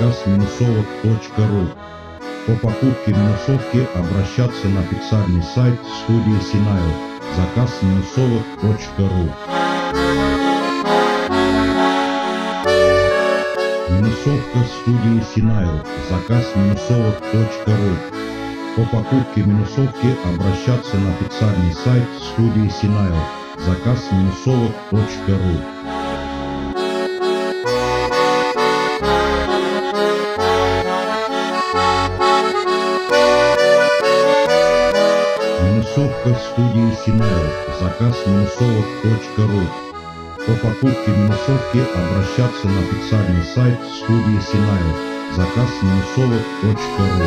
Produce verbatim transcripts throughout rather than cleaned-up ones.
заказ минусовок точка ру. По покупке минусовки обращаться на официальный сайт студии Синайл, заказ минусовок точка ру. Минусовка студии Синайл, заказ минусовок точка ру. По покупке минусовки обращаться на официальный сайт студии Синайл, заказ минусовок точка ру. Минусовка студии Синайл, заказ минусовок точка ру. По покупке минусовки обращаться на официальный сайт студии Синайл, заказ минусовок точка ру.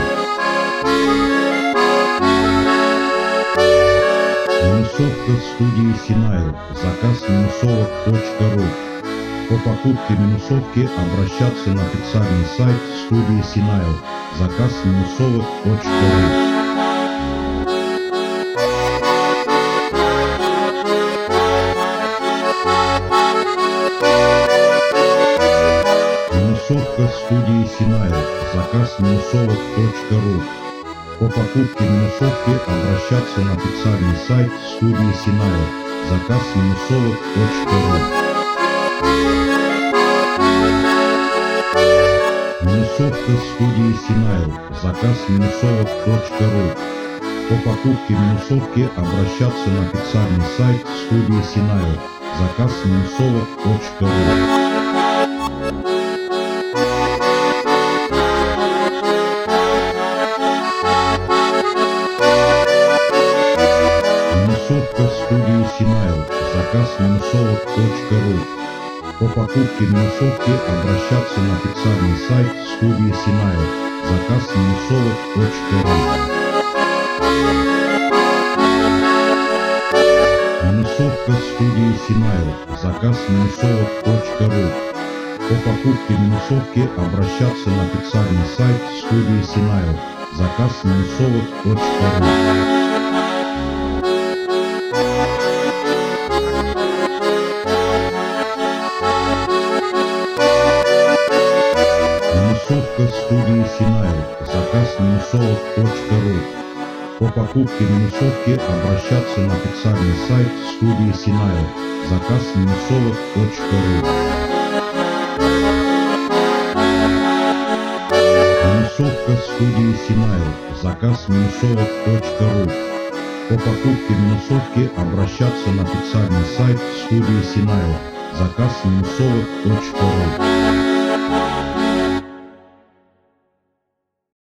Минусовка студии Синайл, заказ минусовок точка ру. По покупке минусовки обращаться на официальный сайт студии Синайл, заказ минусовок точка ру. Минусовка студии Синайл, заказ минусовок точка ру. По покупке минусовки обращаться на официальный сайт студии Синайл, заказ минусовок точка ру. Минусовка студии Синайл, заказ минусовок точка ру. По покупке минусовки обращаться на официальный сайт студии Синайл, заказ минусовок точка ру. Минусовка студии Синайл, заказ минусовок точка ру. По покупке минусовки обращаться на официальный сайт студии Синайл, заказ минусовок точка ру. Минусовка студии Синайл, заказ минусовок точка ру. По покупке минусовки обращаться на официальный сайт студии Синайл, заказ минусовок точка ру. Минусовка студии Синайл, заказ минусовок точка ру. По покупке минусовки обращаться на официальный сайт студии Синайл, заказ минусовок точка ру. Минусовка студии Синайл, заказ минусовок точка ру. По покупке минусовки обращаться на официальный сайт студии Синайл, заказ минусовок точка ру.